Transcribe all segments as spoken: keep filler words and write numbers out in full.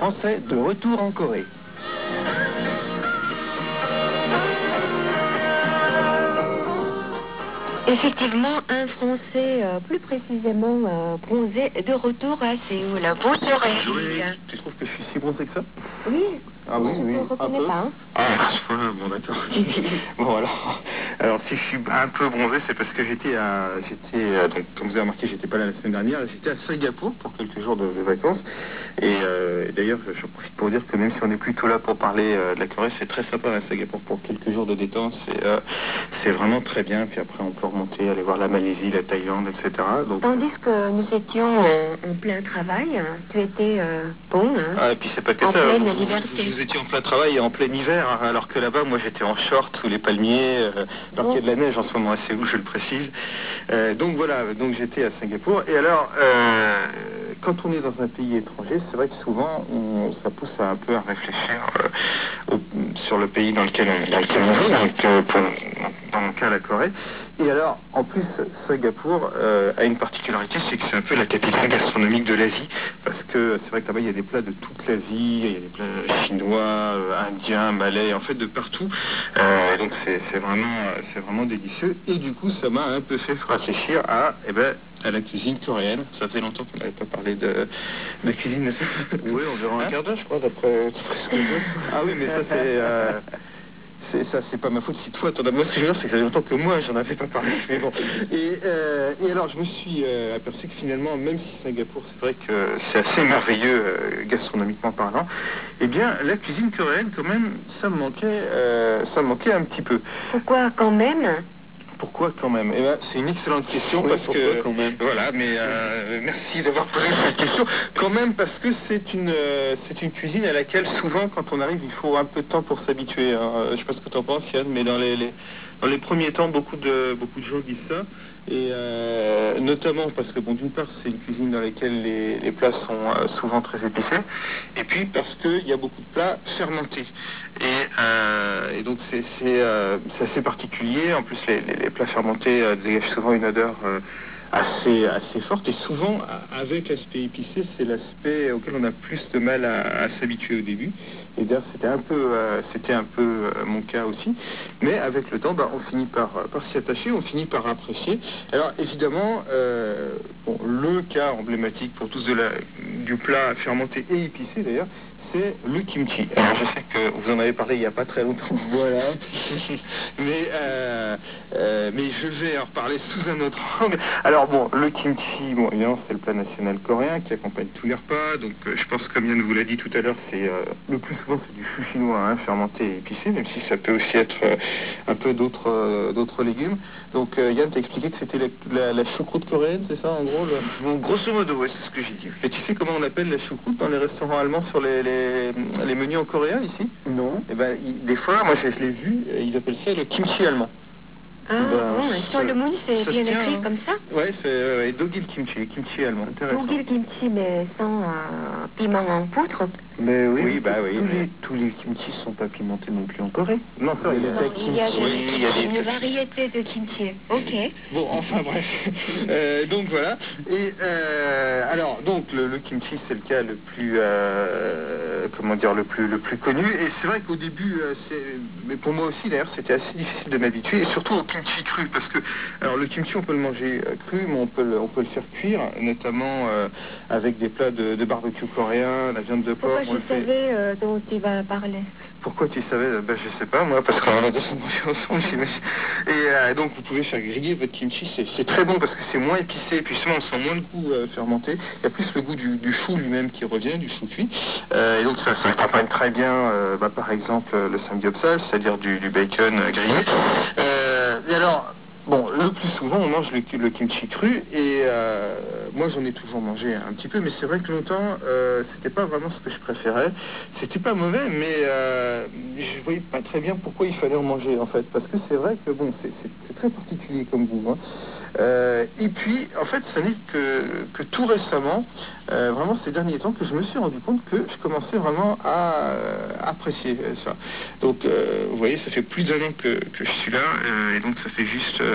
Français de retour en Corée. Effectivement, un Français, euh, plus précisément euh, bronzé, de retour à Séoul. Vous serez. Oui, tu trouves que je suis si bronzé que ça? Oui. Ah oui, je oui, ne un reconnais peu. pas. Hein. Ah, bon d'accord. Bon alors, alors si je suis un peu bronzé, c'est parce que j'étais à, j'étais, euh, donc comme vous avez remarqué, j'étais pas là la semaine dernière, j'étais à Singapour pour quelques jours de, de vacances. Et euh, d'ailleurs, j'en profite pour dire que même si on n'est plutôt là pour parler euh, de la Corée, c'est très sympa à Singapour pour quelques jours de détente. C'est, euh, c'est vraiment très bien. Puis après, on peut remonter, aller voir la Malaisie, la Thaïlande, et cetera. Donc, tandis que nous étions en, en plein travail, tu étais euh, bon. Hein, ah, et puis c'est pas que en ça. pleine Vous, vous, liberté. vous étiez en plein travail et en plein hiver, hein, alors que là-bas, moi, j'étais en short sous les palmiers, euh, alors qu'il y a de la neige en ce moment à Séoul, je le précise. Euh, donc voilà, donc j'étais à Singapour. Et alors, euh, quand on est dans un pays étranger, c'est vrai que souvent, on, ça pousse à un peu à réfléchir euh, au, sur le pays dans lequel on, dans lequel on vit, donc euh, pour, dans mon cas la Corée. Et alors, en plus, Singapour euh, a une particularité, c'est que c'est un peu la capitale gastronomique de l'Asie, parce que c'est vrai que là-bas, il y a des plats de toute l'Asie, il y a des plats chinois, euh, indiens, malais, en fait de partout. Euh, donc c'est, c'est vraiment, c'est vraiment délicieux. Et du coup, ça m'a un peu fait réfléchir à, eh ben, à la cuisine coréenne. Ça fait longtemps qu'on n'avait pas parlé de, de cuisine, n'est-ce pas? Oui, environ un Hein quart d'heure, je crois, d'après, d'après ce que je vois. Ah oui, mais ça c'est... Euh... C'est, ça, c'est pas ma faute si toi, t'en as. Moi, ce que je veux dire, c'est que ça fait longtemps que moi, j'en avais pas parlé. Mais bon. Et, euh, et alors, je me suis euh, aperçu que finalement, même si Singapour, c'est vrai que c'est assez merveilleux euh, gastronomiquement parlant, eh bien, la cuisine coréenne, quand même, ça me manquait, euh, ça me manquait un petit peu. Pourquoi quand même? Pourquoi quand même? Eh ben, c'est une excellente question Oui, parce que quand même. voilà, mais euh, merci d'avoir posé cette question. Quand même parce que c'est une euh, c'est une cuisine à laquelle souvent quand on arrive il faut un peu de temps pour s'habituer. Hein. Je sais pas ce que tu en penses, Yann, mais dans les, les dans les premiers temps beaucoup de beaucoup de gens disent ça. Et euh, notamment parce que bon, d'une part c'est une cuisine dans laquelle les, les plats sont euh, souvent très épicés, et puis parce qu'il y a beaucoup de plats fermentés. Et, euh, et donc c'est, c'est, euh, c'est assez particulier. En plus les, les, les plats fermentés euh, dégagent souvent une odeur euh, assez, assez forte, et souvent avec l'aspect épicé, c'est l'aspect auquel on a plus de mal à, à s'habituer au début. Et d'ailleurs c'était un peu, euh, c'était un peu euh, mon cas aussi. Mais avec le temps, bah, on finit par, par s'y attacher, on finit par apprécier. Alors évidemment, euh, bon, le cas emblématique pour tous de la, du plat fermenté et épicé d'ailleurs, c'est le kimchi. Alors je sais que vous en avez parlé il n'y a pas très longtemps. Voilà. mais, euh, euh, mais je vais en reparler sous un autre angle. Alors bon, le kimchi, bon évidemment c'est le plat national coréen qui accompagne tous les repas. Donc euh, je pense comme Yann vous l'a dit tout à l'heure, c'est euh, le plus souvent c'est du chou chinois hein, fermenté et épicé, même si ça peut aussi être euh, un peu d'autres euh, d'autres légumes. Donc euh, Yann t'a expliqué que c'était la, la, la choucroute coréenne, c'est ça en gros le... Bon, grosso modo, ouais, c'est ce que j'ai dit. Et tu sais comment on appelle la choucroute dans les restaurants allemands sur les, les, les menus en coréen ici? Non. Eh ben, il, des fois, moi je, je l'ai vu, ils appellent ça le kimchi allemand. Ah Ben, bon, et sur ça- le menu c'est ça bien se tient, écrit hein. comme ça? Ouais, c'est euh, dogil kimchi, kimchi allemand, intéressant. Bouguil kimchi, mais sans euh, piment en poudre. Mais oui, Oui, bah oui, tous, mais- les, tous les kimchi sont pas pimentés non plus en Corée. Non, ça, il y a Non, des il y a, kimchi, des- il y a des... une variété de kimchi. Ok. Bon, enfin bref. Euh, donc voilà. Et euh, alors, donc le, le kimchi, c'est le cas le plus, euh, comment dire, le plus, le plus connu. Et c'est vrai qu'au début, euh, c'est, mais pour moi aussi d'ailleurs, c'était assez difficile de m'habituer, et surtout au kimchi cru, parce que, alors le kimchi, on peut le manger euh, cru, mais on peut le, on peut le faire cuire, notamment euh, avec des plats de, de barbecue coréen, la viande de porc. Pourquoi on je le fait. savais euh, dont tu vas parler? Pourquoi tu savais? Ben, je sais pas, moi, parce qu'on a déjà mangé ensemble, j'imagine. Et euh, donc, vous pouvez faire griller votre kimchi, c'est, c'est très bon parce que c'est moins épicé, et puis souvent, on sent moins le goût euh, fermenté. Il y a plus le goût du, du chou lui-même qui revient, du chou cuit. Euh, et donc, ça, ça accompagne très bien, euh, bah, par exemple, le samgyeopsal, c'est-à-dire du, du bacon euh, grillé. Euh, et alors, bon, le plus souvent, on mange le, le kimchi cru, et euh, moi, j'en ai toujours mangé un petit peu, mais c'est vrai que longtemps, euh, c'était pas vraiment ce que je préférais. C'était pas mauvais, mais euh, je voyais pas très bien pourquoi il fallait en manger, en fait, parce que c'est vrai que, bon, c'est, c'est, c'est très particulier comme goût, hein. Euh, et puis, en fait, ça n'est que, que tout récemment, euh, vraiment ces derniers temps, que je me suis rendu compte que je commençais vraiment à euh, apprécier ça. Donc, euh, vous voyez, ça fait plus d'un an que, que je suis là, euh, et donc ça fait juste, euh,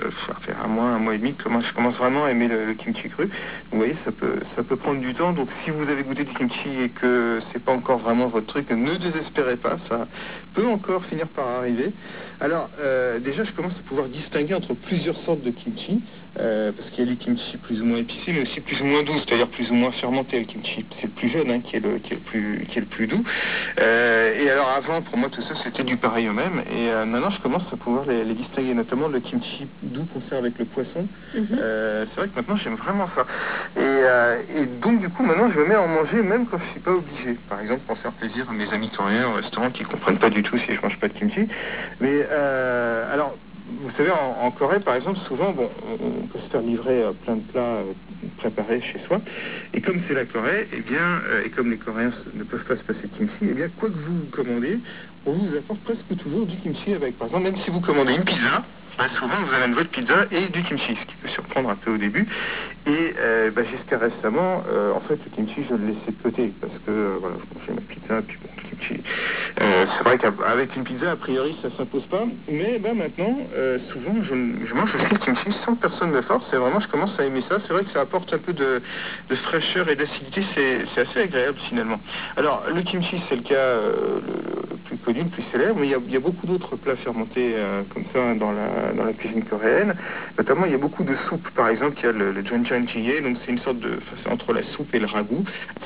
ça fait un mois, un mois et demi que je commence vraiment à aimer le, le kimchi cru. Vous voyez, ça peut, ça peut prendre du temps. Donc si vous avez goûté du kimchi et que c'est pas encore vraiment votre truc, ne désespérez pas, ça peut encore finir par arriver. Alors euh, déjà, je commence à pouvoir distinguer entre plusieurs sortes de kimchi. Euh, parce qu'il y a du kimchi plus ou moins épicé, mais aussi plus ou moins doux, c'est-à-dire plus ou moins fermenté. Le kimchi, c'est le plus jeune hein, qui, est le, qui, est le plus, qui est le plus doux. Euh, et alors avant, pour moi, tout ça, c'était du pareil au même. Et euh, maintenant, je commence à pouvoir les, les distinguer, notamment le kimchi doux qu'on sert avec le poisson. Mm-hmm. euh, c'est vrai que maintenant, j'aime vraiment ça. Et, euh, et donc, du coup, maintenant, je me mets à en manger même quand je suis pas obligé. Par exemple, pour faire plaisir à mes amis coréens au restaurant qui comprennent pas du tout si je mange pas de kimchi. Mais euh, alors... Vous savez, en, en Corée, par exemple, souvent, bon, on, on peut se faire livrer euh, plein de plats euh, préparés chez soi. Et comme c'est la Corée, eh bien, euh, et comme les Coréens ne peuvent pas se passer de kimchi, eh bien, quoi que vous commandez, on vous apporte presque toujours du kimchi avec. Par exemple, même si vous commandez une pizza, bah, souvent vous avez une votre pizza et du kimchi, ce qui peut surprendre un peu au début. Et euh, bah, jusqu'à récemment, euh, en fait, le kimchi, je le laissais de côté parce que euh, voilà, je mangeais ma pizza, et puis bon, le kimchi. Euh, c'est vrai qu'avec une pizza, a priori, ça s'impose pas. Mais bah, maintenant, euh, souvent, je, je mange aussi le kimchi sans que personne me force. Et vraiment, je commence à aimer ça. C'est vrai que ça apporte un peu de, de fraîcheur et d'acidité. C'est assez agréable finalement. Alors, le kimchi, c'est le cas euh, le, le plus connu, le plus célèbre. Mais il y a, il y a beaucoup d'autres plats fermentés euh, comme ça dans la, dans la cuisine coréenne. Notamment, il y a beaucoup de soupes. Par exemple, il y a le, le doenjang jjigae. Donc, c'est une sorte de... Enfin, c'est entre la soupe et le ragoût.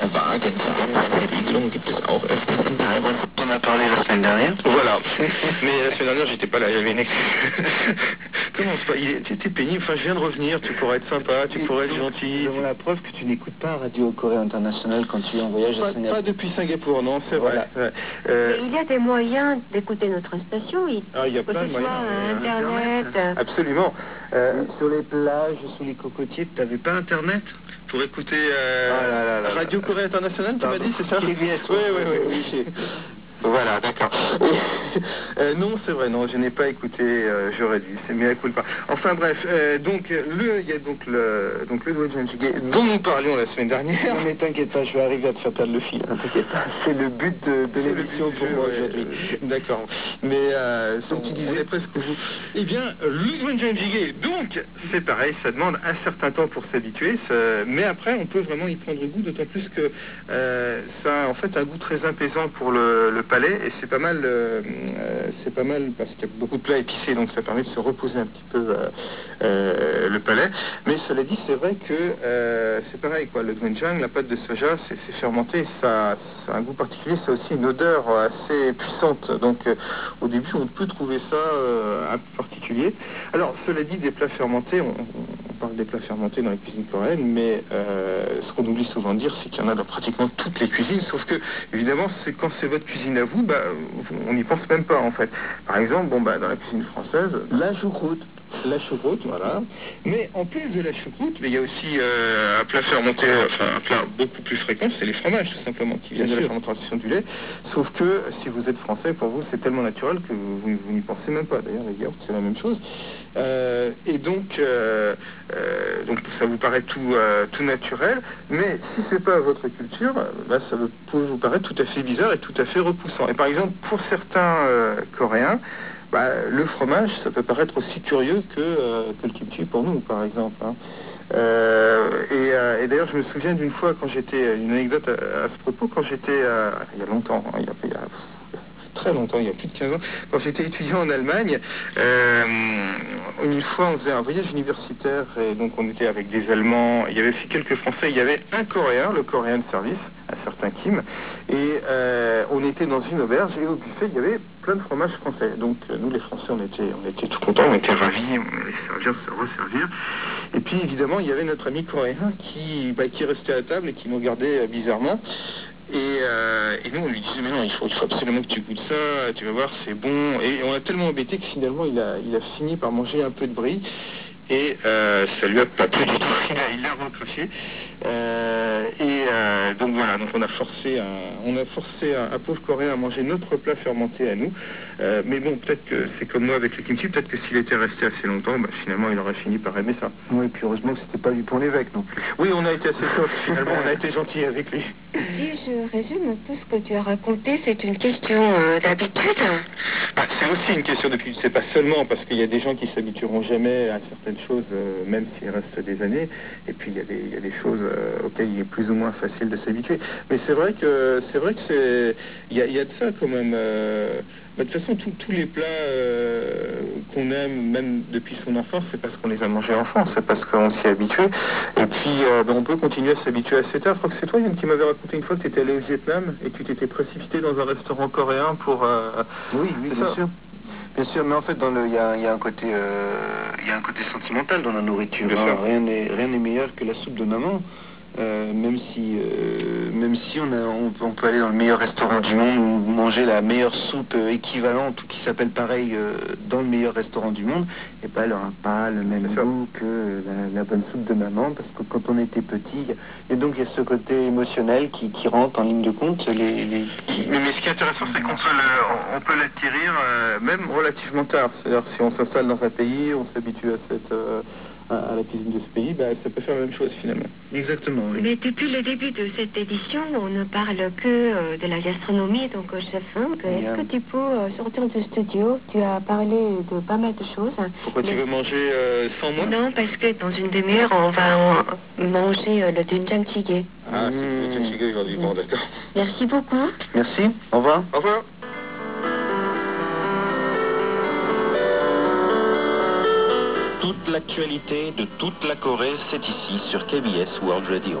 On a parlé la semaine dernière. Voilà. Mais la semaine dernière, j'étais pas là, il y avait une excuse. Comment c'est pas il était pénible, enfin je viens de revenir, tu pourrais être sympa, tu pourrais être gentil. Nous avons la preuve que tu n'écoutes pas Radio Corée Internationale quand tu es en voyage pas, à Singapour. Pas depuis Singapour, non, c'est voilà. vrai. Euh... Il y a des moyens d'écouter notre station, il, ah, il y a plein de moyens. Soit Internet. Internet. Absolument. Euh, sur les plages, sous les cocotiers, tu n'avais pas Internet pour écouter euh, ah là là là Radio Corée Internationale, tu m'as dit, c'est ça? Oui, oui, oui. oui. Voilà, d'accord. euh, non, c'est vrai, non, je n'ai pas écouté, euh, j'aurais dû, c'est mieux à coup de pas. Enfin bref, euh, donc le, il y a donc le, donc le doenjang jjigae dont nous parlions la semaine dernière. Non mais t'inquiète pas, je vais arriver à te faire perdre le fil. Hein, t'inquiète pas, c'est le but de, de l'émission pour moi aujourd'hui. Euh, d'accord, mais euh, donc tu disais presque vous. Eh bien, le doenjang jjigae, donc c'est pareil, ça demande un certain temps pour s'habituer, mais après on peut vraiment y prendre goût, d'autant plus que euh, ça a en fait un goût très apaisant pour le, le palais, et c'est pas mal, euh, c'est pas mal parce qu'il y a beaucoup de plats épicés, donc ça permet de se reposer un petit peu euh, euh, le palais. Mais cela dit, c'est vrai que euh, c'est pareil, quoi. Le doenjang, la pâte de soja, c'est fermenté, ça, ça a un goût particulier, ça a aussi une odeur assez puissante. Donc euh, au début, on peut trouver ça euh, un peu particulier. Alors, cela dit, des plats fermentés, on, on parle des plats fermentés dans la cuisine coréenne, mais euh, ce qu'on oublie souvent de dire, c'est qu'il y en a dans pratiquement toutes les cuisines, sauf que, évidemment, c'est quand c'est votre cuisine à vous, bah, on n'y pense même pas, en fait. Par exemple, bon, bah, dans la cuisine française, la choucroute. La choucroute, voilà. Mais en plus de la choucroute, il y a aussi euh, un plat fermenté, enfin un plat beaucoup plus fréquent, c'est les fromages, tout simplement, qui viennent de la fermentation du lait. Sauf que, si vous êtes français, pour vous, c'est tellement naturel que vous, vous, vous n'y pensez même pas. D'ailleurs, les yaourts, c'est la même chose. Euh, et donc, euh, euh, donc, ça vous paraît tout, euh, tout naturel, mais si c'est pas votre culture, bah, ça peut vous paraître tout à fait bizarre et tout à fait repoussant. Et par exemple, pour certains euh, Coréens, bah, le fromage, ça peut paraître aussi curieux que, euh, que le kimchi pour nous, par exemple. Hein. Euh, et, euh, et d'ailleurs, je me souviens d'une fois quand j'étais, une anecdote à, à ce propos, quand j'étais, euh, il y a longtemps, hein, il, y a, il y a très longtemps, il y a plus de quinze ans, quand j'étais étudiant en Allemagne, euh, une fois on faisait un voyage universitaire et donc on était avec des Allemands, il y avait aussi quelques Français, il y avait un Coréen, le Coréen de service, un certain Kim, et euh, on était dans une auberge et au buffet il y avait plein de fromages français. Donc nous les Français on était, on était tout contents, on était ravis, on allait servir, se resservir. Et puis évidemment il y avait notre ami coréen qui, bah, qui restait à la table et qui nous regardait euh, bizarrement. Et, euh, et nous on lui disait mais non il faut, il faut absolument que tu goûtes ça, tu vas voir c'est bon. Et on l'a tellement embêté que finalement il a, il a fini par manger un peu de brie. Et euh, ça lui a pas plu du tout, il l'a recraché. Euh, et euh, donc voilà, donc on a forcé un, on a forcé un, un pauvre Coréen à manger notre plat fermenté à nous. Euh, mais bon, peut-être que c'est comme moi avec le kimchi, peut-être que s'il était resté assez longtemps, bah, finalement il aurait fini par aimer ça. Oui, puis heureusement que c'était pas du pont l'évêque non plus. Oui, on a été assez soft, finalement, on a été gentil avec lui. Si je résume tout ce que tu as raconté, c'est une question euh, d'habitude. Bah, c'est aussi une question d'habitude, c'est pas seulement parce qu'il y a des gens qui s'habitueront jamais à certaines choses, euh, même s'il reste des années, et puis il y a des, il y a des choses euh, auxquelles il est plus ou moins facile de s'habituer. Mais c'est vrai que c'est vrai que c'est, il y a, il y a de ça quand même. Euh, bah, de toute façon, tous tous les plats euh, qu'on aime, même depuis son enfance, c'est parce qu'on les a mangés enfant, c'est parce qu'on s'y est habitué. Et puis, euh, bah, on peut continuer à s'habituer assez tard. Je crois que c'est toi, Yann, qui m'avait raconté une fois que tu étais allé au Vietnam et que tu t'étais précipité dans un restaurant coréen pour... euh, Oui, oui, c'est bien ça. sûr. Bien sûr, mais en fait, dans le, il y a, il y a un côté, euh, il y a un côté sentimental dans la nourriture. Bien hein. sûr. Rien n'est, rien n'est meilleur que la soupe de maman. Euh, même si, euh, même si on, a, on, peut- on peut aller dans le meilleur restaurant du monde ou manger la meilleure soupe euh, équivalente ou qui s'appelle pareil euh, dans le meilleur restaurant du monde, et pas elle aura pas le même Bien sûr. goût que euh, la, la bonne soupe de maman, parce que quand on était petit, et donc il y a ce côté émotionnel qui, qui rentre en ligne de compte. Les, les... Mais, mais ce qui est intéressant, c'est qu'on peut le- on peut l'acquérir euh, même relativement tard. C'est-à-dire si on s'installe dans un pays, on s'habitue à cette euh, à à la cuisine de ce pays, bah, ça peut faire la même chose finalement. Exactement, oui. Mais depuis le début de cette édition, on ne parle que euh, de la gastronomie, donc euh, chef Franck, est-ce Bien. que tu peux euh, sortir du studio? Tu as parlé de pas mal de choses. Pourquoi tu Mais- veux manger euh, sans moi? Non, parce que dans une demi-heure, on va en- manger euh, le doenjang jjigae. Ah, c'est Mmh. le chicken aujourd'hui. Bon, d'accord. Merci beaucoup. Merci, au revoir. Au revoir. Toute l'actualité de toute la Corée, c'est ici sur K B S World Radio.